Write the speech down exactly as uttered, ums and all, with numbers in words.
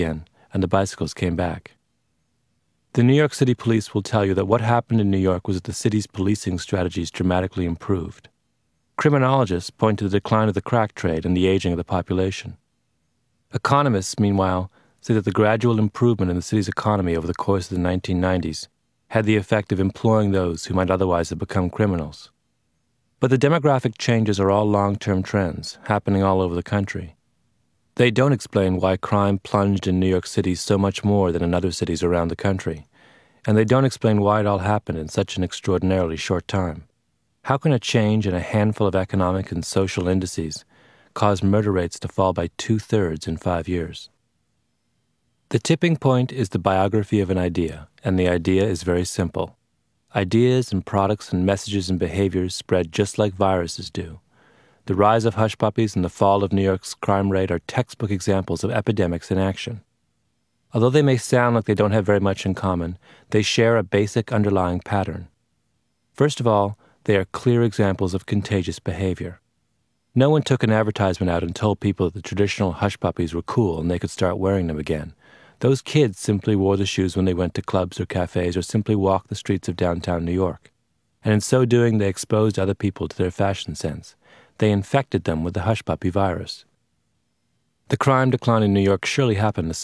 again, and the bicycles came back. The New York City police will tell you that what happened in New York was that the city's policing strategies dramatically improved. Criminologists point to the decline of the crack trade and the aging of the population. Economists, meanwhile, say that the gradual improvement in the city's economy over the course of the nineteen nineties had the effect of employing those who might otherwise have become criminals. But the demographic changes are all long-term trends, happening all over the country. They don't explain why crime plunged in New York City so much more than in other cities around the country, and they don't explain why it all happened in such an extraordinarily short time. How can a change in a handful of economic and social indices cause murder rates to fall by two-thirds in five years? The tipping point is the biography of an idea, and the idea is very simple. Ideas and products and messages and behaviors spread just like viruses do. The rise of hush puppies and the fall of New York's crime rate are textbook examples of epidemics in action. Although they may sound like they don't have very much in common, they share a basic underlying pattern. First of all, they are clear examples of contagious behavior. No one took an advertisement out and told people that the traditional hush puppies were cool and they could start wearing them again. Those kids simply wore the shoes when they went to clubs or cafes or simply walked the streets of downtown New York. And in so doing, they exposed other people to their fashion sense. They infected them with the hush puppy virus. The crime decline in New York surely happened a